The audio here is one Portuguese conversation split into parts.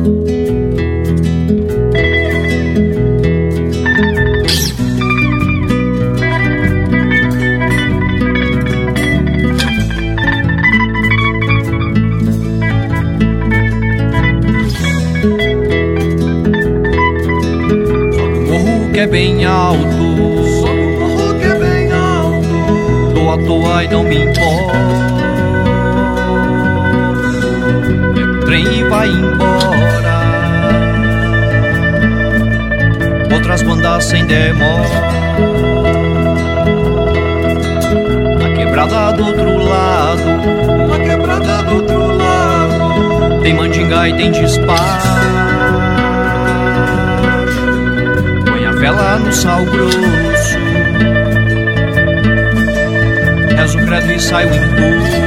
É bem alto, só no morro que é bem alto. tô à toa e não me importo. Pego o trem e vai embora. Outras bandas sem demora. Na quebrada do outro lado, Na quebrada do outro lado, tem mandinga e tem disparo. Vela no sal grosso, rezo o credo e saio em cor.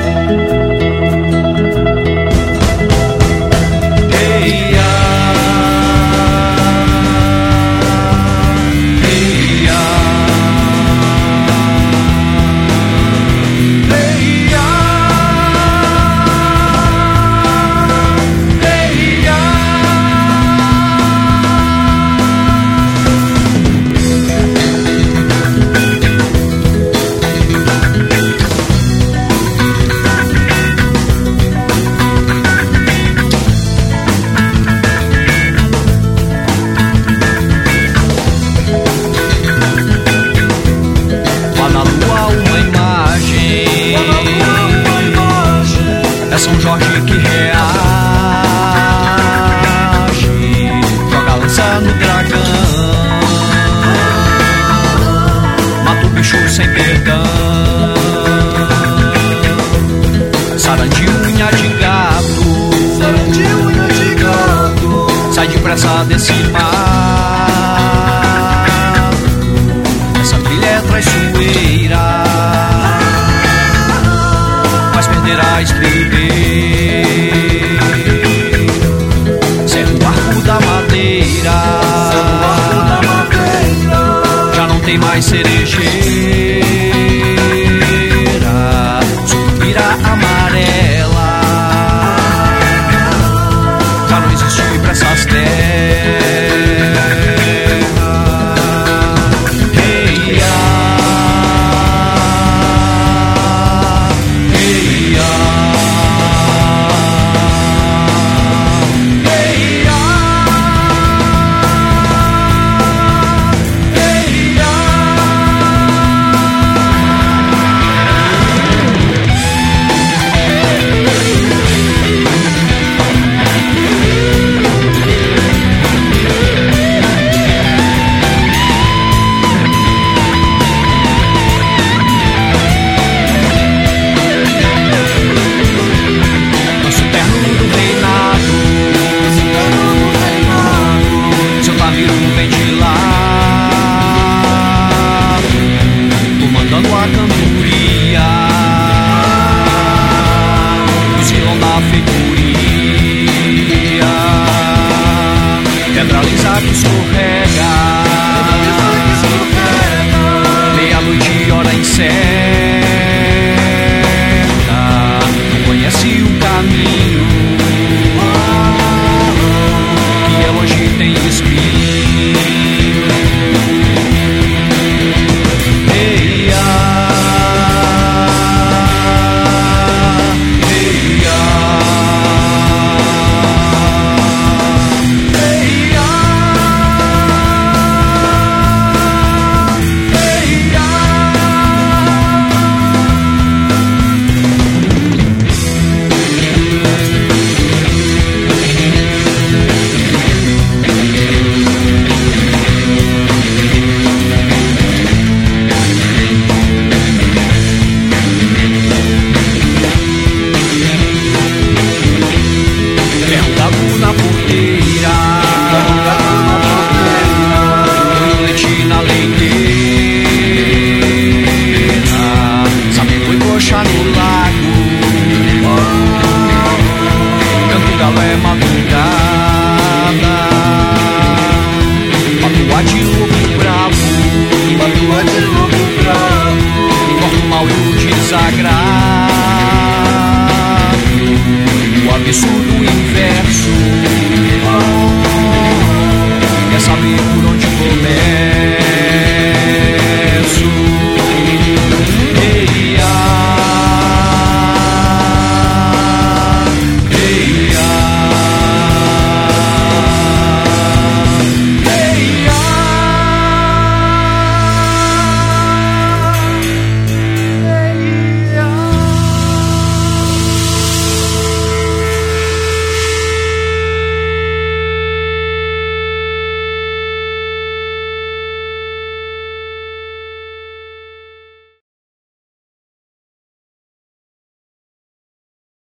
É São Jorge que reage, joga a lança no dragão, mata o bicho sem perdão. Sarandi unha de gato, sarandi unha de gato, sai depressa desse mar. Essa trilha é traiçoeira, mas perderá a estribeira. Cerro o arco da madeira, já não tem mais cerejeira. Sucupira amarela, já não existe pra essas terras. Quebra lisa que escorrega,